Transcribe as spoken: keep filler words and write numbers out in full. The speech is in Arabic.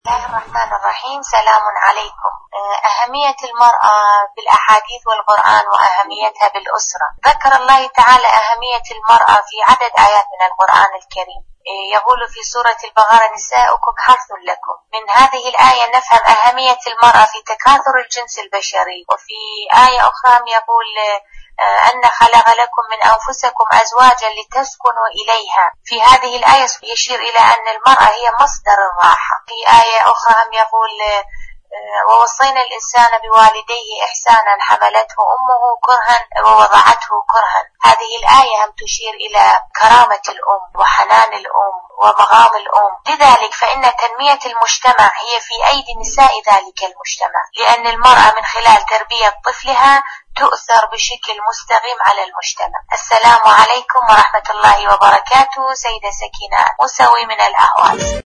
بسم الله الرحمن الرحيم. سلام عليكم. أهمية المرأة بالأحاديث والقرآن وأهميتها بالأسرة. ذكر الله تعالى أهمية المرأة في عدد آيات من القرآن الكريم. يقول في سورة البقرة: نساؤكم حرث لكم. من هذه الآية نفهم أهمية المرأة في تكاثر الجنس البشري. وفي آية أخرى يقول أن خلق لكم من أنفسكم أزواجا لتسكنوا إليها. في هذه الآية يشير إلى أن المرأة هي مصدر الراحة. في آية أخرى يقول: ووصينا الإنسان بوالديه إحسانا حملته أمه كرها ووضعته كرها. هذه الآية هم تشير إلى كرامة الأم وحنان الأم ومقام الأم. لذلك فإن تنمية المجتمع هي في أيدي نساء ذلك المجتمع، لأن المرأة من خلال تربية طفلها تؤثر بشكل مستقيم على المجتمع. السلام عليكم ورحمة الله وبركاته. سيدة سكينة مسوي من الأهواز.